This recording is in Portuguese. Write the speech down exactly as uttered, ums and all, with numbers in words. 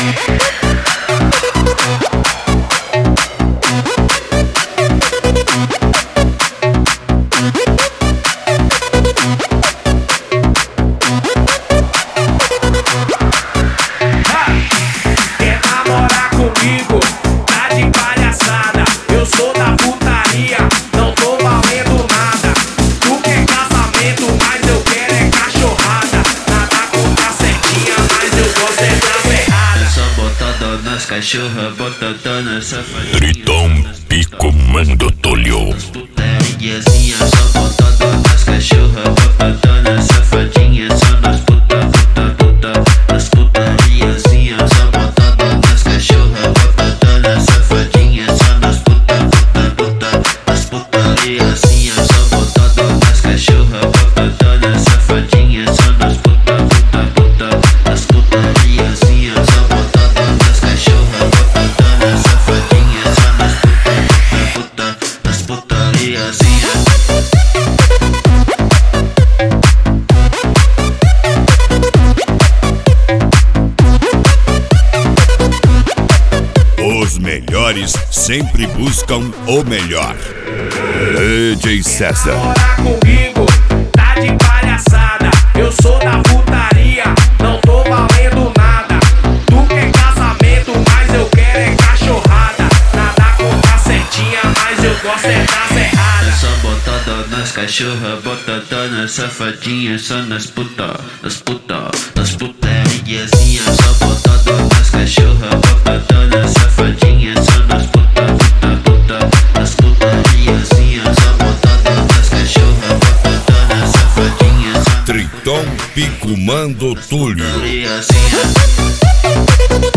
Cachorra botadona safadinha. Tritão Picomando Tolho. Putariazinha só botada nas cachorra botadona safadinha. Só nas puta, puta, puta. Nas putariazinha só botada nas cachorra botadona safadinha. Só nas puta, puta, puta. Nas putariazinha só botada nas cachorra botadona safadinha. Só nas puta, puta, puta. Nas putariazinha só botada nas cachorra botadona safadinha. Só nas puta, puta, puta. Nas putariazinha. Os melhores sempre buscam o melhor. D J César. Morar comigo, tá de palhaçada. Eu sou da putaria, não tô valendo nada. Tu quer casamento, mas eu quero é cachorrada. Nada com cacetinha, mas eu gosto é da serrada. Só botada nas cachorra, botada nas safadinha. Só nas puta, nas puta, nas putariazinha. Só botada nas cachorra, botada nas safadinha. Só nas puta, puta, puta. Nas putariazinha. Só botada nas cachorra, botada nas safadinha. Só nas Tritão Picomando Tolho. putariazinha.